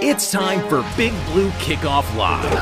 It's time for Big Blue Kickoff Live.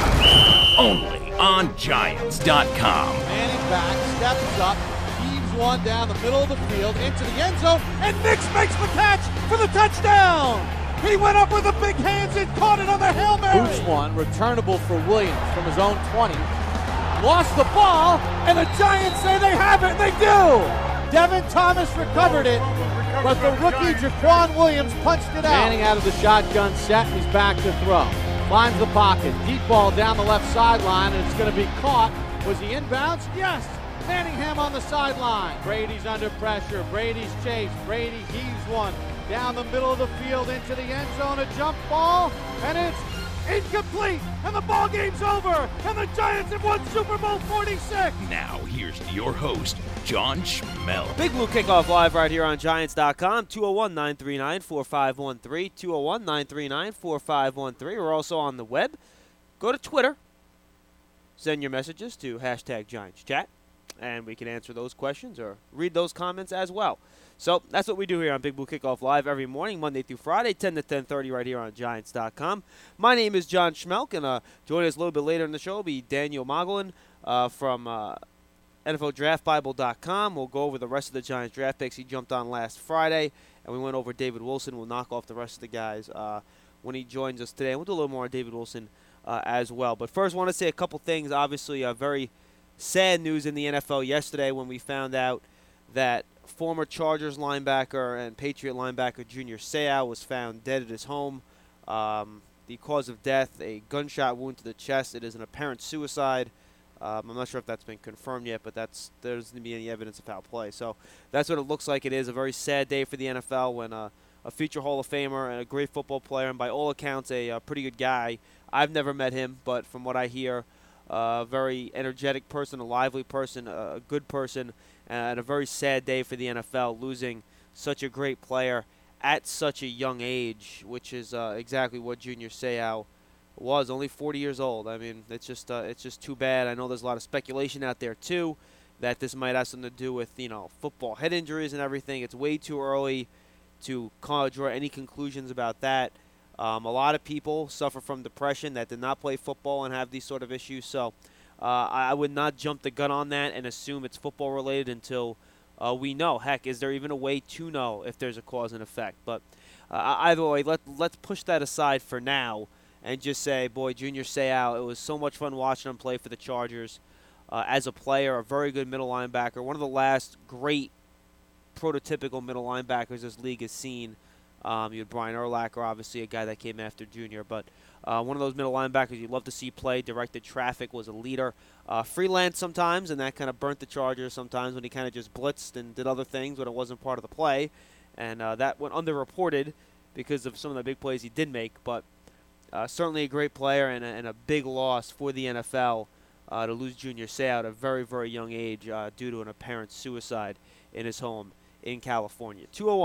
Only on Giants.com. Manning back, steps up, heaves one down the middle of the field into the end zone, and Nix makes the catch for the touchdown. He went up with the big hands and caught it on the Hail Mary. Boots one, returnable for Williams from his own 20. Lost the ball, and the Giants say they have it, and they do. Devin Thomas recovered it, but the rookie Jaquan Williams punched it out. Manning out of the shotgun set, he's back to throw. Finds the pocket, deep ball down the left sideline, and it's going to be caught. Was he inbounds? Yes. Manningham on the sideline. Brady's under pressure. Brady's chased. Brady heaves one down the middle of the field into the end zone. A jump ball, and it's incomplete. And the ball game's over. And the Giants have won Super Bowl 46. Now, here's your host, John Schmel. Big Blue Kickoff Live right here on Giants.com. 201-939-4513. 201-939-4513. We're also on the web. Go to Twitter. Send your messages to #GiantsChat, and we can answer those questions or read those comments as well. So that's what we do here on Big Blue Kickoff Live every morning, Monday through Friday, 10 to 10:30 right here on Giants.com. My name is John Schmelk, and joining us a little bit later in the show will be Daniel Moglen from NFLDraftBible.com. We'll go over the rest of the Giants draft picks. He jumped on last Friday, and we went over David Wilson. We'll knock off the rest of the guys when he joins us today. And we'll do a little more on David Wilson as well. But first, I want to say a couple things. Obviously, very sad news in the NFL yesterday when we found out that former Chargers linebacker and Patriot linebacker Junior Seau was found dead at his home. The cause of death, a gunshot wound to the chest. It is an apparent suicide. I'm not sure if that's been confirmed yet, but there doesn't be any evidence of foul play. So that's what it looks like. It is a very sad day for the NFL when a future Hall of Famer and a great football player, and by all accounts a pretty good guy. I've never met him, but from what I hear, a very energetic person, a lively person, a good person, and a very sad day for the NFL, losing such a great player at such a young age, which is exactly what Junior Seau was, only 40 years old. I mean, it's just too bad. I know there's a lot of speculation out there, too, that this might have something to do with, football head injuries and everything. It's way too early to draw any conclusions about that. A lot of people suffer from depression that did not play football and have these sort of issues. So I would not jump the gun on that and assume it's football related until we know. Heck, is there even a way to know if there's a cause and effect? But either way, let's push that aside for now and just say, boy, Junior Seau, it was so much fun watching him play for the Chargers as a player, a very good middle linebacker, one of the last great prototypical middle linebackers this league has seen. You had Brian Urlacher, obviously a guy that came after Junior, but one of those middle linebackers you'd love to see play, directed traffic, was a leader. Freelance sometimes, and that kind of burnt the Chargers sometimes when he kind of just blitzed and did other things when it wasn't part of the play, and that went underreported because of some of the big plays he did make, but certainly a great player and a big loss for the NFL to lose Junior Seau at a very, very young age due to an apparent suicide in his home in California.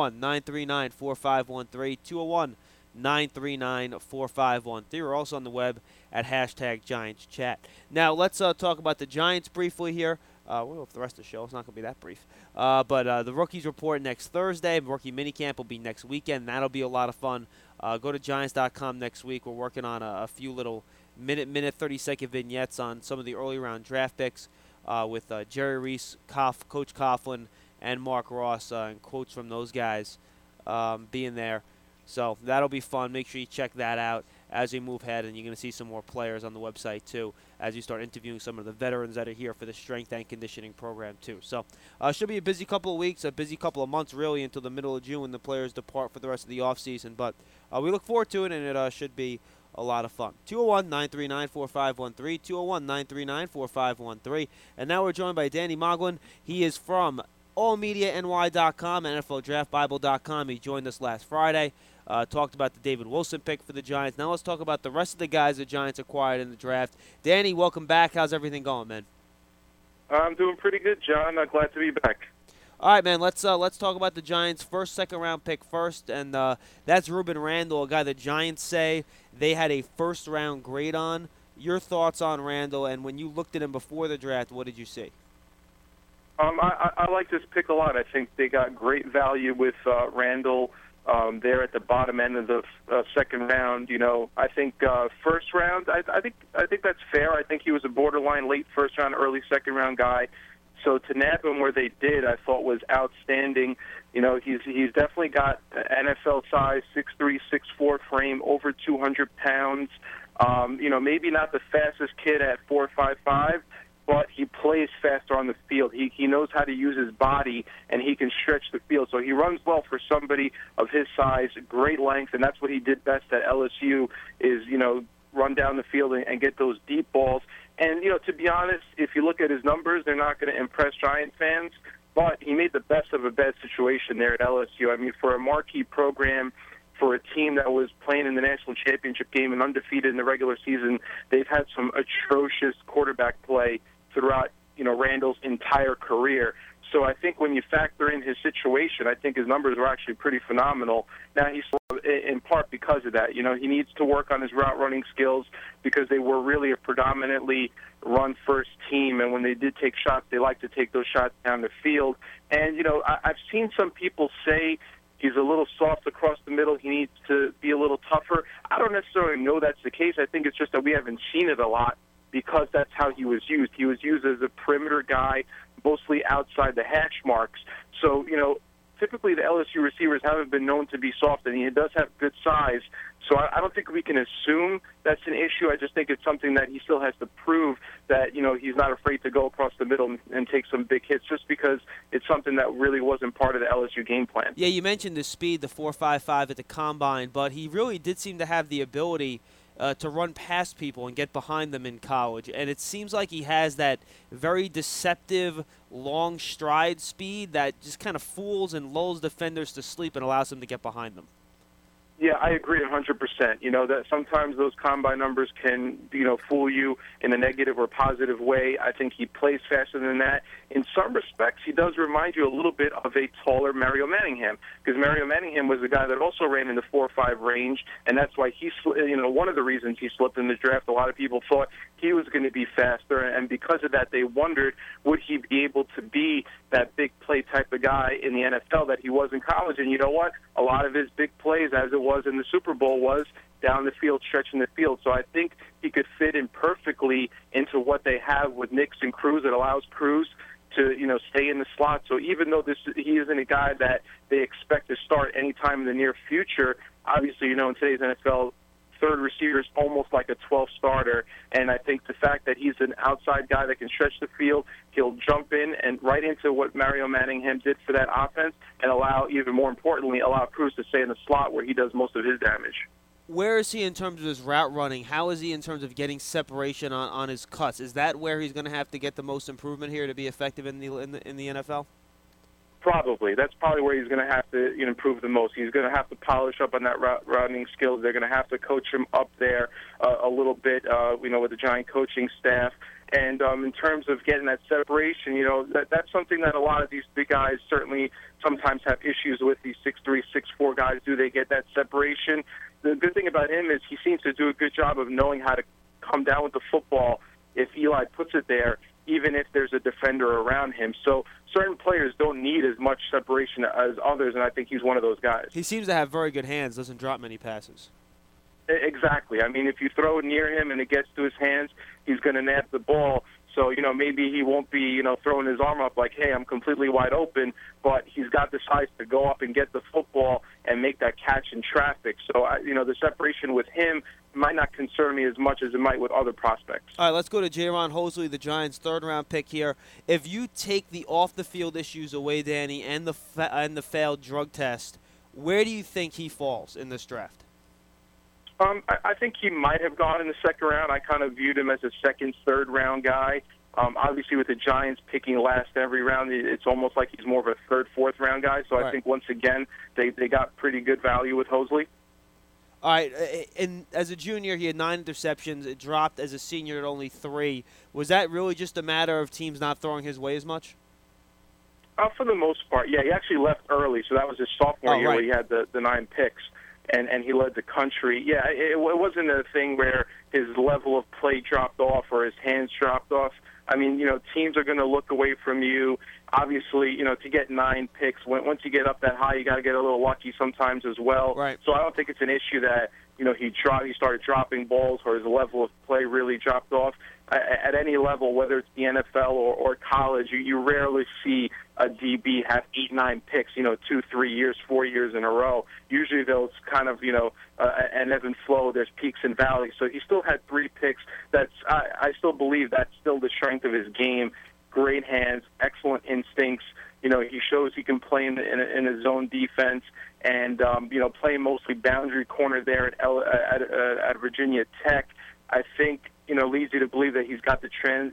201-939-4513, 201-939-4513. We're also on the web at #GiantsChat. Now, let's talk about the Giants briefly here. We'll go for the rest of the show. It's not going to be that brief. But the rookies report next Thursday. Rookie minicamp will be next weekend. That'll be a lot of fun. Go to Giants.com next week. We're working on a few little minute, 30-second vignettes on some of the early round draft picks with Jerry Reese, Coach Coughlin, and Mark Ross, and quotes from those guys being there. So that'll be fun. Make sure you check that out as we move ahead, and you're going to see some more players on the website, too, as you start interviewing some of the veterans that are here for the strength and conditioning program, too. So should be a busy couple of weeks, a busy couple of months, really, until the middle of June when the players depart for the rest of the offseason. But we look forward to it, and it should be a lot of fun. 201-939-4513, 201-939-4513. And now we're joined by Danny Moglen. He is from allmediany.com and NFLDraftBible.com. He joined us last Friday. Talked about the David Wilson pick for the Giants. Now let's talk about the rest of the guys the Giants acquired in the draft. Danny, welcome back. How's everything going, man? I'm doing pretty good, John. I'm glad to be back. All right, man. Let's talk about the Giants' second-round pick first, and that's Rueben Randle, a guy the Giants say they had a first-round grade on. Your thoughts on Randle, and when you looked at him before the draft, what did you see? I like this pick a lot. I think they got great value with Randle. there at the bottom end of the second round. I think first round, I think that's fair. I think he was a borderline late first round, early second round guy. So to nab him where they did, I thought was outstanding. He's definitely got NFL size, 6'3", 6'4" frame, over 200 pounds. Maybe not the fastest kid at 4.55, but he plays faster on the field. He knows how to use his body, and he can stretch the field. So he runs well for somebody of his size, great length, and that's what he did best at LSU is, run down the field and get those deep balls. And, to be honest, if you look at his numbers, they're not going to impress Giant fans, but he made the best of a bad situation there at LSU. I mean, for a marquee program, for a team that was playing in the national championship game and undefeated in the regular season, they've had some atrocious quarterback play throughout, Randall's entire career. So I think when you factor in his situation, I think his numbers were actually pretty phenomenal. Now, he's in part because of that. He needs to work on his route running skills because they were really a predominantly run-first team, and when they did take shots, they like to take those shots down the field. And, I've seen some people say he's a little soft across the middle. He needs to be a little tougher. I don't necessarily know that's the case. I think it's just that we haven't seen it a lot because that's how he was used. He was used as a perimeter guy, mostly outside the hash marks. So, typically the LSU receivers haven't been known to be soft, and he does have good size. So I don't think we can assume that's an issue. I just think it's something that he still has to prove that, he's not afraid to go across the middle and take some big hits just because it's something that really wasn't part of the LSU game plan. Yeah, you mentioned the speed, the 4.55 at the combine, but he really did seem to have the ability to run past people and get behind them in college. And it seems like he has that very deceptive long stride speed that just kind of fools and lulls defenders to sleep and allows them to get behind them. Yeah, I agree 100%. That sometimes those combine numbers can, fool you in a negative or positive way. I think he plays faster than that. In some respects, he does remind you a little bit of a taller Mario Manningham, because Mario Manningham was a guy that also ran in the 4.5 range, and that's why one of the reasons he slipped in the draft. A lot of people thought he was going to be faster, and because of that, they wondered, would he be able to be that big play type of guy in the NFL that he was in college? And you know what? A lot of his big plays, as it was in the Super Bowl, was down the field, stretching the field. So I think he could fit in perfectly into what they have with Nix and Cruz. It allows Cruz to, stay in the slot. So even though he isn't a guy that they expect to start anytime in the near future, obviously, in today's NFL, third receiver is almost like a 12th starter, and I think the fact that he's an outside guy that can stretch the field, he'll jump in and right into what Mario Manningham did for that offense and even more importantly, allow Cruz to stay in the slot where he does most of his damage. Where is he in terms of his route running? How is he in terms of getting separation on his cuts? Is that where he's going to have to get the most improvement here to be effective in the NFL? Probably. That's probably where he's going to have to improve the most. He's going to have to polish up on that running skills. They're going to have to coach him up there a little bit, with the Giant coaching staff. And in terms of getting that separation, that's something that a lot of these big guys certainly sometimes have issues with. These 6'3", 6'4" guys, do they get that separation? The good thing about him is he seems to do a good job of knowing how to come down with the football if Eli puts it there, even if there's a defender around him. So certain players don't need as much separation as others, and I think he's one of those guys. He seems to have very good hands, doesn't drop many passes. Exactly. I mean, if you throw it near him and it gets to his hands, he's going to nab the ball. So, maybe he won't be, throwing his arm up like, hey, I'm completely wide open, but he's got the size to go up and get the football and make that catch in traffic. So, the separation with him might not concern me as much as it might with other prospects. All right, let's go to Jaron Hosley, the Giants' third-round pick here. If you take the off-the-field issues away, Danny, and the failed drug test, where do you think he falls in this draft? I think he might have gone in the second round. I kind of viewed him as a second, third-round guy. Obviously, with the Giants picking last every round, it's almost like he's more of a third, fourth-round guy. So I think, once again, they got pretty good value with Hosley. All right, and as a junior, he had 9 interceptions. It dropped as a senior at only 3. Was that really just a matter of teams not throwing his way as much? For the most part, yeah. He actually left early, so that was his sophomore year where he had the 9 picks. and he led the country. Yeah, it wasn't a thing where his level of play dropped off or his hands dropped off. I mean, teams are going to look away from you. Obviously, to get 9 picks, once you get up that high, you got to get a little lucky sometimes as well. Right. So I don't think it's an issue that, he started dropping balls or his level of play really dropped off. At any level, whether it's the NFL or college, you rarely see a DB have 8, 9 picks, 2, 3 years, 4 years in a row. Usually those kind of, an ebb and flow. There's peaks and valleys. So he still had 3 picks. I still believe that's still the strength of his game. Great hands, excellent instincts. He shows he can play in a zone defense, and playing mostly boundary corner there at Virginia Tech. I think leads you to believe that he's got the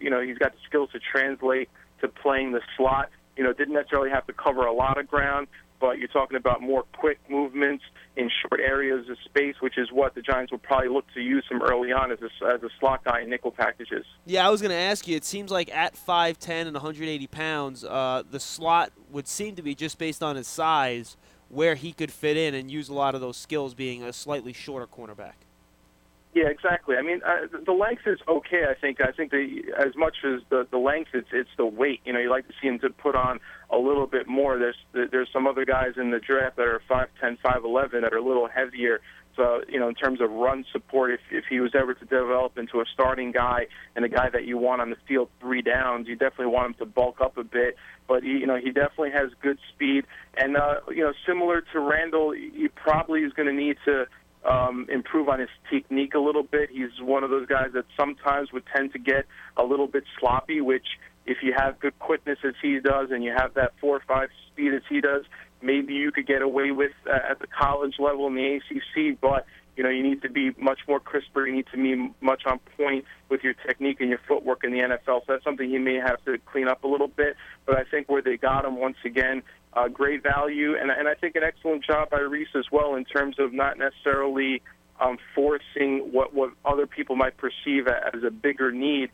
skills to translate to playing the slot. Didn't necessarily have to cover a lot of ground, but you're talking about more quick movements in short areas of space, which is what the Giants will probably look to use him early on as a slot guy in nickel packages. Yeah, I was going to ask you, it seems like at 5'10 and 180 pounds, the slot would seem to be, just based on his size, where he could fit in and use a lot of those skills, being a slightly shorter cornerback. Yeah, exactly. I mean, the length is okay. I think as much as the length, it's the weight. You like to see him to put on a little bit more. There's some other guys in the draft that are 5'10", 5'11", that are a little heavier. So, in terms of run support, if he was ever to develop into a starting guy and a guy that you want on the field 3 downs, you definitely want him to bulk up a bit. But he definitely has good speed, and similar to Randall, he probably is going to need to improve on his technique a little bit. He's one of those guys that sometimes would tend to get a little bit sloppy, which if you have good quickness as he does and you have that 4.5 speed as he does, maybe you could get away with at the college level in the ACC, but you need to be much more crisper. You need to be much on point with your technique and your footwork in the NFL. So that's something he may have to clean up a little bit. But I think where they got him, once again, great value, and I think an excellent job by Reese as well in terms of not necessarily forcing what other people might perceive as a bigger need.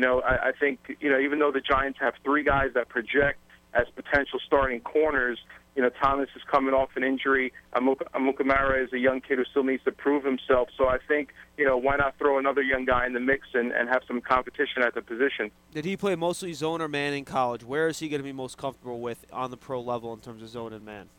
I think, even though the Giants have 3 guys that project as potential starting corners, Thomas is coming off an injury. Amukamara is a young kid who still needs to prove himself. So I think, why not throw another young guy in the mix and have some competition at the position? Did he play mostly zone or man in college? Where is he going to be most comfortable with on the pro level in terms of zone and man?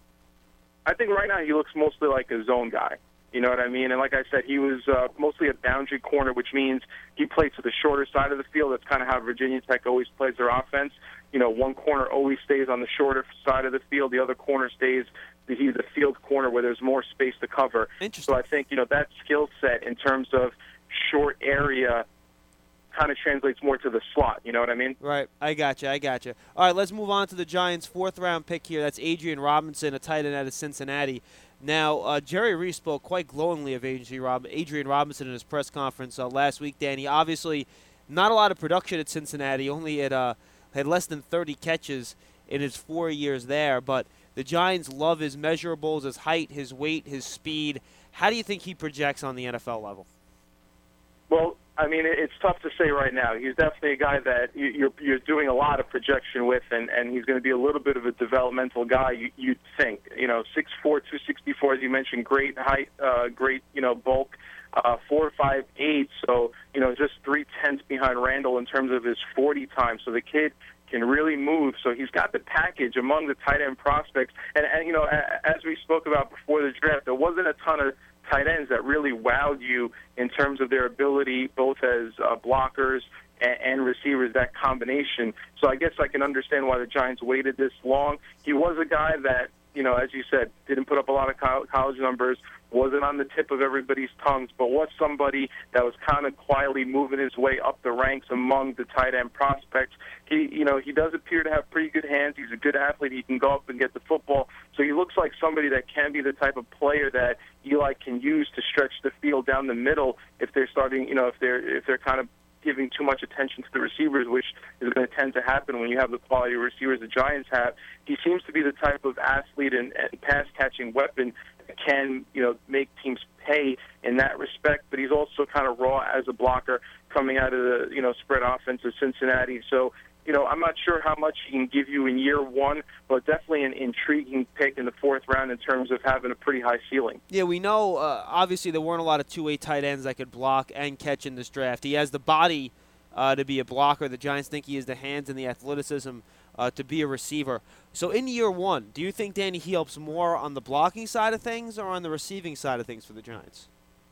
I think right now he looks mostly like a zone guy. You know what I mean? And like I said, he was mostly a boundary corner, which means he plays to the shorter side of the field. That's kind of how Virginia Tech always plays their offense. One corner always stays on the shorter side of the field. The other corner stays, he's a field corner where there's more space to cover. Interesting. So I think, that skill set in terms of short area kind of translates more to the slot. You know what I mean? Right. I got you. All right, let's move on to the Giants' 4th-round pick here. That's Adrian Robinson, a tight end out of Cincinnati. Now, Jerry Reese spoke quite glowingly of Adrian Robinson in his press conference last week, Danny. Obviously, not a lot of production at Cincinnati. Only had less than 30 catches in his 4 years there. But the Giants love his measurables, his height, his weight, his speed. How do you think he projects on the NFL level? Well, I mean, it's tough to say right now. He's definitely a guy that you're doing a lot of projection with, and he's going to be a little bit of a developmental guy, you'd think. 6'4", 264, as you mentioned, great height, great, bulk, 4.58, so, just 3/10 behind Randall in terms of his 40 time. So the kid can really move. So he's got the package among the tight end prospects. And as we spoke about before the draft, there wasn't a ton of tight ends that really wowed you in terms of their ability, both as blockers and receivers, that combination. So I guess I can understand why the Giants waited this long. He was a guy that, as you said, didn't put up a lot of college numbers, wasn't on the tip of everybody's tongues, but was somebody that was kind of quietly moving his way up the ranks among the tight end prospects. He does appear to have pretty good hands. He's a good athlete. He can go up and get the football. So he looks like somebody that can be the type of player that Eli can use to stretch the field down the middle if they're starting, if they're kind of giving too much attention to the receivers, which is going to tend to happen when you have the quality of receivers the Giants have. He seems to be the type of athlete and pass-catching weapon can, make teams pay in that respect. But he's also kind of raw as a blocker coming out of the, spread offense of Cincinnati. So, I'm not sure how much he can give you in year one, but definitely an intriguing pick in the fourth round in terms of having a pretty high ceiling. Yeah, we know, obviously, there weren't a lot of two-way tight ends that could block and catch in this draft. He has the body to be a blocker. The Giants think he has the hands and the athleticism to be a receiver. So in year one, do you think, Danny, he helps more on the blocking side of things or on the receiving side of things for the Giants?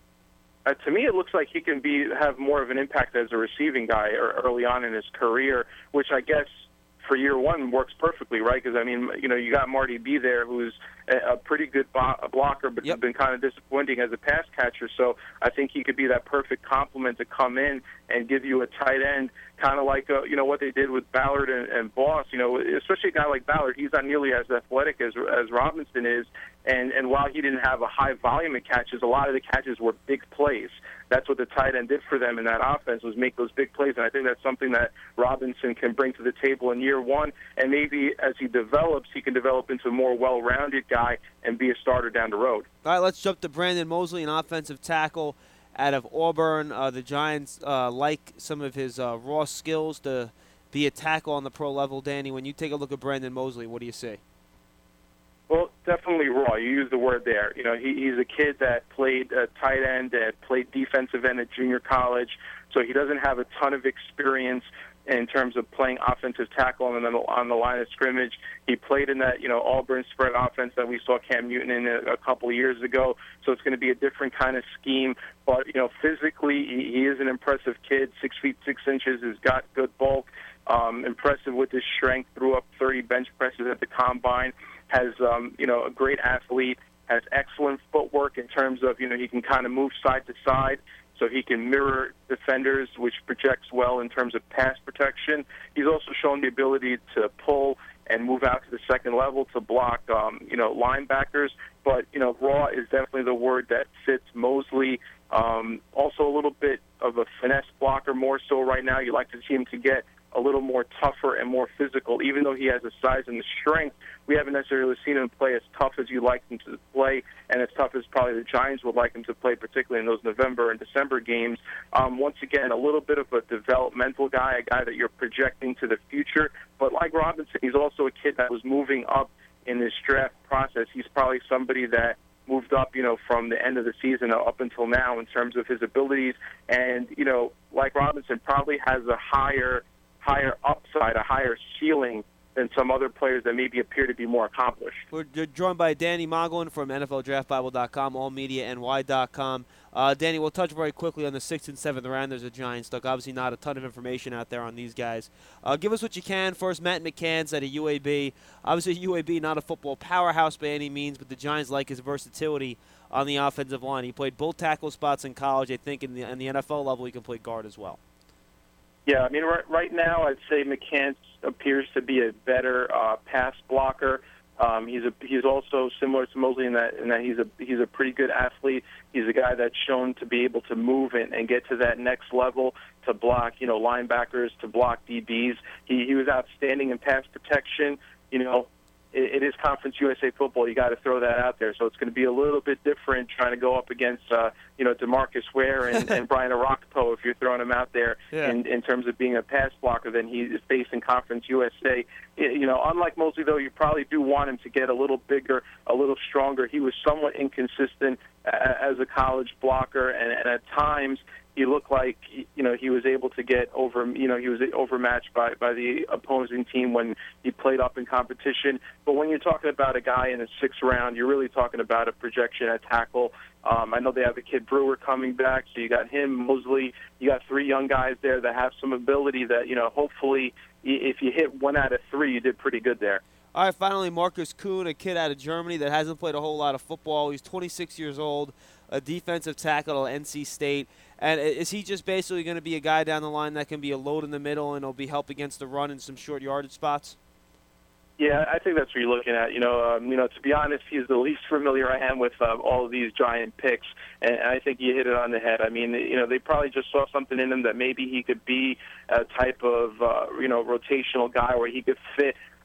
To me, it looks like he can have more of an impact as a receiving guy early on in his career, which I guess for year one works perfectly, right? Because, you got Marty B there, who's a pretty good blocker, but has been kind of disappointing as a pass catcher. So I think he could be that perfect complement to come in and give you a tight end, kind of like, what they did with Ballard and Boss. Especially a guy like Ballard, he's not nearly as athletic as Robinson is. And while he didn't have a high volume of catches, a lot of the catches were big plays. That's what the tight end did for them in that offense, was make those big plays. And I think that's something that Robinson can bring to the table in year one. And maybe as he develops, he can develop into a more well-rounded guy and be a starter down the road. All right, let's jump to Brandon Mosley, an offensive tackle out of Auburn. The Giants like some of his raw skills to be a tackle on the pro level. Danny, when you take a look at Brandon Mosley, what do you see? Well, definitely raw. You use the word there. He's a kid that played tight end, that played defensive end at junior college, so he doesn't have a ton of experience in terms of playing offensive tackle on the line of scrimmage. He played in that, Auburn spread offense that we saw Cam Newton in a couple of years ago, so it's going to be a different kind of scheme. But, physically, he is an impressive kid, 6 feet 6 inches, has got good bulk, impressive with his strength, threw up 30 bench presses at the combine, has, a great athlete, has excellent footwork in terms of, he can kind of move side to side, so he can mirror defenders, which projects well in terms of pass protection. He's also shown the ability to pull and move out to the second level to block, linebackers. But, raw is definitely the word that fits Mosley. Also a little bit of a finesse blocker more so right now. You like to see him to get a little more tougher and more physical. Even though he has the size and the strength, we haven't necessarily seen him play as tough as you like him to play, and as tough as probably the Giants would like him to play, particularly in those November and December games. Once again, a little bit of a developmental guy, a guy that you're projecting to the future. But like Robinson, he's also a kid that was moving up in this draft process. He's probably somebody that moved up, from the end of the season up until now in terms of his abilities. And, like Robinson, probably has a higher upside, a higher ceiling than some other players that maybe appear to be more accomplished. We're joined by Danny Moglin from NFLDraftBible.com, AllMediaNY.com. Danny, we'll touch very quickly on the 6th and 7th rounders of Giants. Look, obviously not a ton of information out there on these guys. Give us what you can. First, Matt McCants at a UAB. Obviously, UAB not a football powerhouse by any means, but the Giants like his versatility on the offensive line. He played both tackle spots in college. I think in the NFL level he can play guard as well. Yeah, I mean, right now I'd say McCants appears to be a better pass blocker. He's also similar to Mosley in that he's a pretty good athlete. He's a guy that's shown to be able to move and get to that next level to block, linebackers, to block DBs. He was outstanding in pass protection. It is Conference USA football. You got to throw that out there. So it's going to be a little bit different trying to go up against, DeMarcus Ware and Brian Arakpo if you're throwing him out there in terms of being a pass blocker than he is facing Conference USA. Unlike Mosley, though, you probably do want him to get a little bigger, a little stronger. He was somewhat inconsistent as a college blocker, and at times he looked like, he was able to get over, he was overmatched by the opposing team when he played up in competition. But when you're talking about a guy in the 6th round, you're really talking about a projection at tackle. I know they have a kid Brewer coming back, so you got him, Mosley. You got 3 young guys there that have some ability that, hopefully if you hit 1 out of 3, you did pretty good there. All right, finally, Marcus Kuhn, a kid out of Germany that hasn't played a whole lot of football. He's 26 years old, a defensive tackle at NC State. And is he just basically going to be a guy down the line that can be a load in the middle and he'll be help against the run in some short yardage spots? Yeah, I think that's what you're looking at. To be honest, he's the least familiar I am with all of these Giant picks, and I think you hit it on the head. I mean, they probably just saw something in him that maybe he could be a type of, rotational guy where he could fit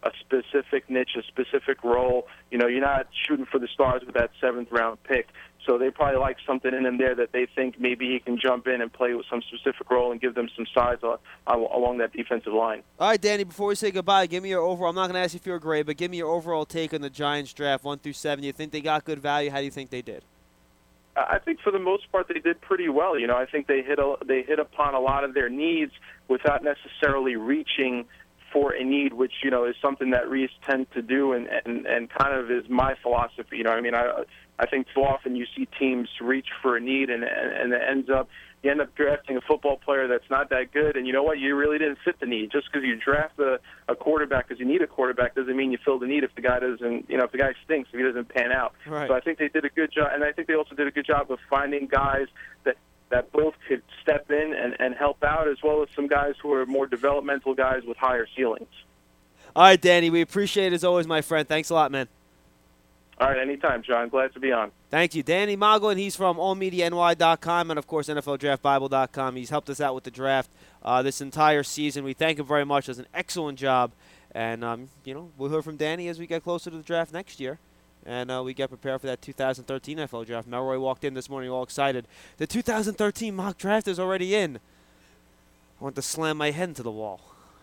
a specific niche, a specific role. You know, you're not shooting for the stars with that 7th-round pick. So they probably like something in him there that they think maybe he can jump in and play with some specific role and give them some size along that defensive line. All right, Danny, before we say goodbye, give me your overall. I'm not going to ask you if you're a grade, but give me your overall take on the Giants draft 1 through 7. You think they got good value? How do you think they did? I think for the most part they did pretty well. You know, I think they hit upon a lot of their needs without necessarily reaching for a need, which, you know, is something that Reese tend to do and kind of is my philosophy. You know, I mean, I think so often you see teams reach for a need and you end up drafting a football player that's not that good, and you know what? You really didn't fit the need. Just because you draft a quarterback because you need a quarterback doesn't mean you fill the need if the guy doesn't, you know, if the guy stinks, if he doesn't pan out. Right. So I think they did a good job, and I think they also did a good job of finding guys that both could step in and help out, as well as some guys who are more developmental guys with higher ceilings. All right, Danny, we appreciate it as always, my friend. Thanks a lot, man. All right, anytime, John. Glad to be on. Thank you. Danny Moglen, he's from allmediany.com and, of course, NFLDraftBible.com. He's helped us out with the draft this entire season. We thank him very much. Does an excellent job. And, you know, we'll hear from Danny as we get closer to the draft next year. And we get prepared for that 2013 NFL draft. Melroy walked in this morning all excited. The 2013 mock draft is already in. I want to slam my head into the wall.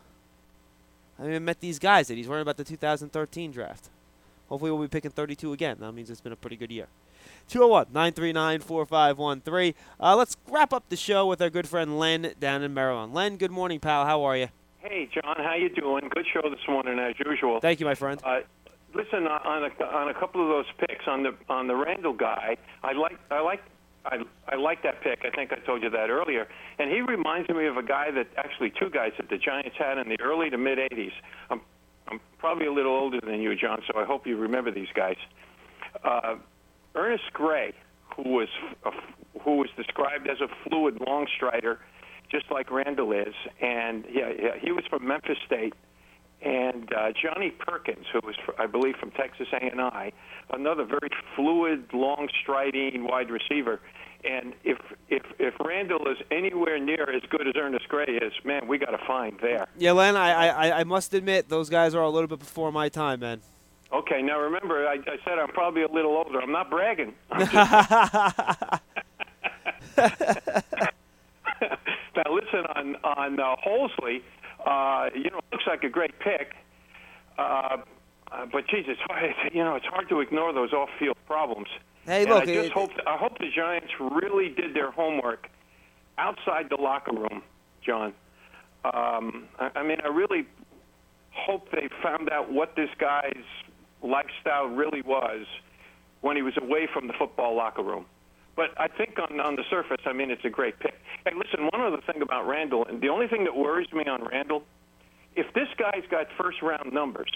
I haven't even met these guys yet. He's worried about the 2013 draft. Hopefully we'll be picking 32 again. That means it's been a pretty good year. 201-939-4513. Let's wrap up the show with our good friend Len down in Maryland. Len, good morning, pal. How are you? Hey, John. How you doing? Good show this morning, as usual. Thank you, my friend. Listen, on a couple of those picks on the Randall guy, I like that pick. I think I told you that earlier. And he reminds me of a guy two guys that the Giants had in the early to mid '80s. I'm probably a little older than you, John, so I hope you remember these guys. Ernest Gray, who was described as a fluid long strider, just like Randall is, and he was from Memphis State. And Johnny Perkins, who was, I believe, from Texas A&I, another very fluid, long-striding wide receiver. And if Randall is anywhere near as good as Ernest Gray is, man, we got to find there. Yeah, Len, I must admit, those guys are a little bit before my time, man. Okay, now remember, I said I'm probably a little older. I'm not bragging. Now listen, on Holsley, it looks like a great pick, but geez, it's hard to ignore those off-field problems. Hey, and look, I hope the Giants really did their homework outside the locker room, John. I really hope they found out what this guy's lifestyle really was when he was away from the football locker room. But I think on the surface, it's a great pick. Hey, listen, one other thing about Randall, and the only thing that worries me on Randall, if this guy's got first-round numbers,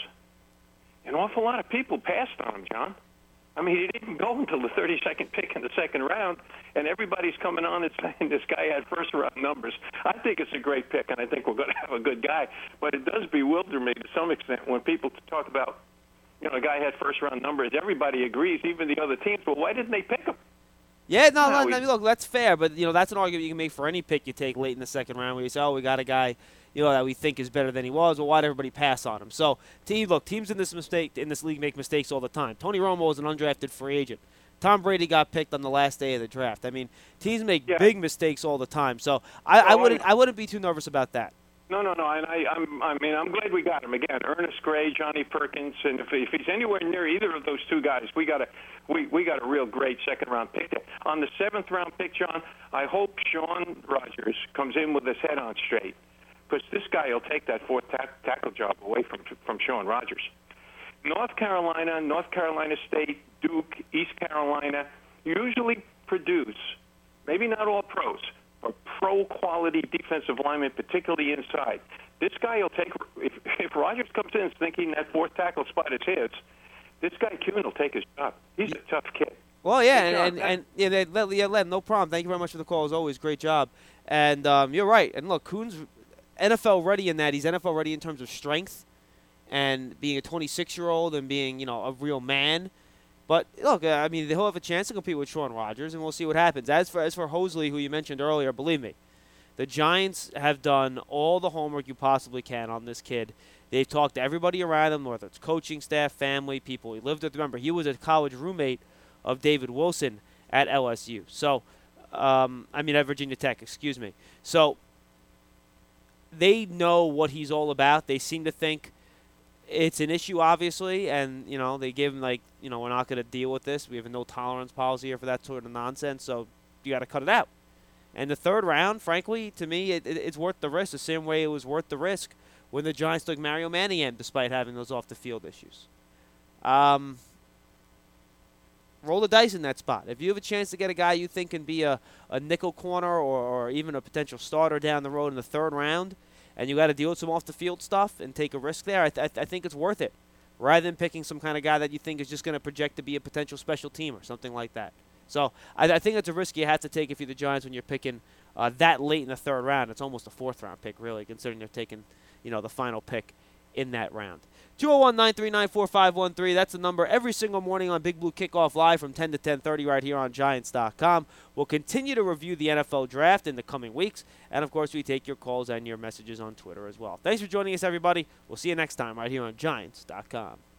an awful lot of people passed on him, John. He didn't go until the 32nd pick in the second round, and everybody's coming on and saying this guy had first-round numbers. I think it's a great pick, and I think we're going to have a good guy. But it does bewilder me to some extent when people talk about, a guy had first-round numbers. Everybody agrees, even the other teams. Well, why didn't they pick him? Yeah, look, that's fair, but that's an argument you can make for any pick you take late in the second round, where you say, we got a guy, that we think is better than he was. Well, why'd everybody pass on him? So, teams in this league make mistakes all the time. Tony Romo was an undrafted free agent. Tom Brady got picked on the last day of the draft. Teams make big mistakes all the time. So, I wouldn't be too nervous about that. No. I'm glad we got him again. Ernest Gray, Johnny Perkins, and if he's anywhere near either of those two guys, we got a real great second-round pick there. On the seventh-round pick, John, I hope Shaun Rogers comes in with his head on straight, because this guy will take that fourth tackle job away from Shaun Rogers. North Carolina State, Duke, East Carolina usually produce, maybe not all pros, but pro-quality defensive linemen, particularly inside. This guy will take, if Rogers comes in thinking that fourth tackle spot is his, this guy Kuhn will take his job. He's a tough kid. Well, yeah, Len, no problem. Thank you very much for the call. As always, great job. And you're right. And look, Kuhn's NFL ready in that. He's NFL ready in terms of strength and being a 26-year-old and being, a real man. But, look, he'll have a chance to compete with Shaun Rogers, and we'll see what happens. As for Holsley, who you mentioned earlier, believe me, the Giants have done all the homework you possibly can on this kid. They've talked to everybody around him, whether it's coaching staff, family, people he lived with. Remember, he was a college roommate of David Wilson at LSU. So, at Virginia Tech, excuse me. So, they know what he's all about. They seem to think it's an issue, obviously, and, they gave him, we're not going to deal with this. We have a no-tolerance policy here for that sort of nonsense, so you got to cut it out. And the third round, frankly, to me, it's worth the risk, the same way it was worth the risk when the Giants took Mario Manningham, despite having those off-the-field issues. Roll the dice in that spot. If you have a chance to get a guy you think can be a nickel corner or even a potential starter down the road in the third round, and you got to deal with some off-the-field stuff and take a risk there, I think it's worth it, rather than picking some kind of guy that you think is just going to project to be a potential special teamer, something like that. So I think it's a risk you have to take if you're the Giants when you're picking that late in the third round. It's almost a fourth-round pick, really, considering they're taking the final pick in that round. 201-939-4513. That's the number every single morning on Big Blue Kickoff Live from 10 to 10:30 right here on Giants.com. We'll continue to review the NFL Draft in the coming weeks. And, of course, we take your calls and your messages on Twitter as well. Thanks for joining us, everybody. We'll see you next time right here on Giants.com.